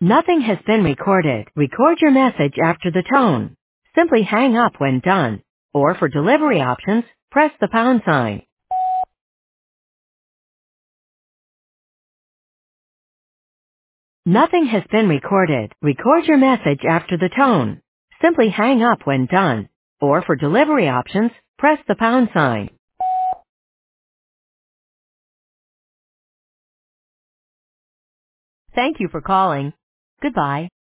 Nothing has been recorded. Record your message after the tone. Simply hang up when done. Or for delivery options, press the pound sign. Nothing has been recorded. Record your message after the tone. Simply hang up when done. Or for delivery options, press the pound sign. Thank you for calling. Goodbye.